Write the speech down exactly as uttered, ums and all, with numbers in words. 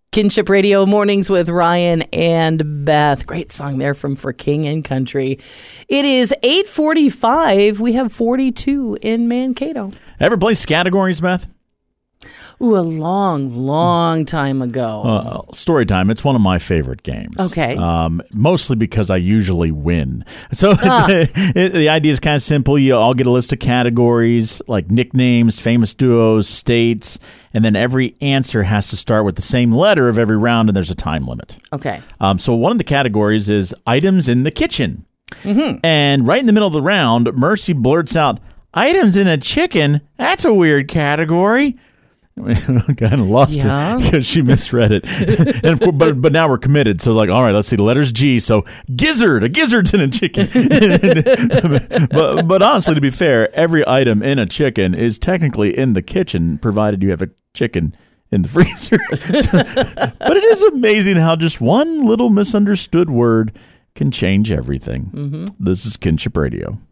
Kinship Radio Mornings with Ryan and Beth. Great song there from For King and Country. It is eight forty-five. We have forty-two in Mankato. Ever play Scattergories, Beth? Ooh, a long, long time ago. Uh, story time. It's one of my favorite games. Okay. Um, mostly because I usually win. So Ah. the, the idea is kind of simple. You all get a list of categories like nicknames, famous duos, states, and then every answer has to start with the same letter of every round, and there's a time limit. Okay. Um, so one of the categories is items in the kitchen. Mm-hmm. And right in the middle of the round, Mercy blurts out, "Items in a chicken? That's a weird category." Kind of lost Yeah. it because she misread it. and of course, but but now we're committed. So like, all right, let's see. The letter's G. So gizzard, a gizzard's in a chicken. but but honestly, to be fair, every item in a chicken is technically in the kitchen, provided you have a chicken in the freezer. But it is amazing how just one little misunderstood word can change everything. Mm-hmm. This is Kinship Radio.